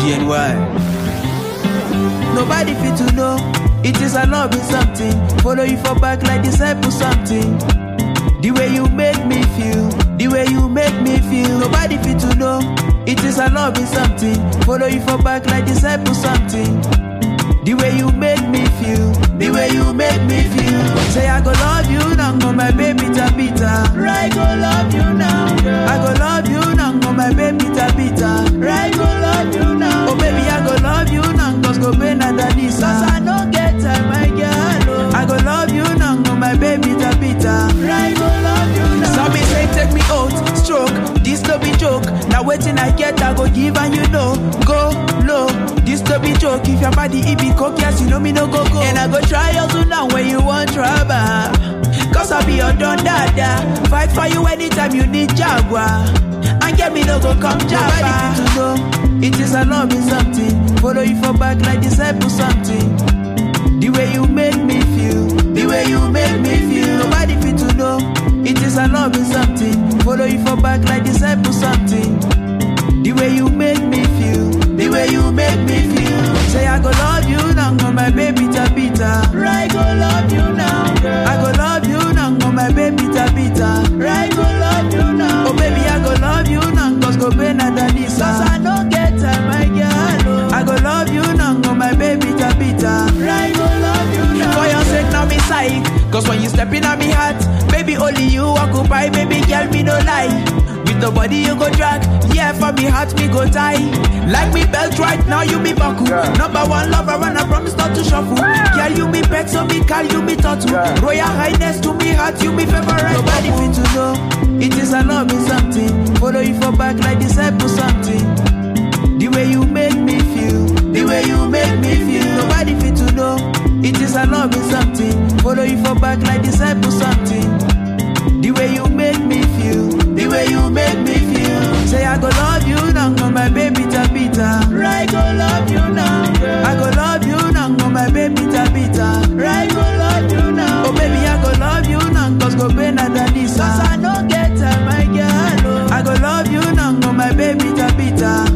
CNY. Nobody fit to know. It is a love in something. Follow you for back like disciple something. The way you make me feel, the way you make me feel. Nobody fit to know. It is a love in something. Follow you for back like disciple something. The way you make me feel, the way you make me feel. Say I go love you now, go my baby Tabita. Right, go love you now, girl. I go love you now, go my baby Tabita. Right, go love you now. Oh baby, I go love you now, cause go be another this. Cause I don't get time, my girl. Oh. I go love you now, go my baby Tabita. Right, go love you now. Some me say take me out, stroke. This no be joke. Now waiting I get, I go give and you know. Go low. This no be joke. If your body it be coke, yes, you know me no go. And I go try also now when you want trouble. Cause I be your don dada. Fight for you anytime you need Jaguar. And get me no go come Jabba. Nobody fit to know. It is a love in something. Follow you for back like disciple something. The way you make me feel, the way you make me feel. Nobody fit to know. It is a love in something. Follow you for back like disciple something. The way you make me feel, the way you make me feel. Say I go love you now, go my baby Tabita. Right, go love you now, girl. I go love you now, go my baby Tabita. Right, go love you now. Oh baby, I go love you now, cause go be another this. Cause I don't get time, my girl. Oh. I go love you now, go my baby Tabita. Right, go love you now. For your sake, now me psych. Cause when you step in on me heart, baby, only you occupy, baby girl, me no lie. With the body you go drag, yeah, for me heart me go tie. Like me belt right now, you me buckle. Yeah. Number one lover and I promise not to shuffle. Girl, you me pet, so me call you me tattoo. Yeah. Royal highness to me heart, you me favorite. Nobody fit to know. It is a love in something. Follow you for back like disciple something. The way you make me feel, the way you make me feel. Nobody fit to know. It is a love in something. Follow you for back like disciple something. The way you make me feel, the way you make me feel. Say I go love you now, go my baby Tabita. Right, go love you now, girl. I go love you now, go my baby Tabita. Right, go love you now. Oh baby, I go love you now, cause go be another this. Cause I don't get time, my girl. Oh. I go love you now, go my baby Tabita.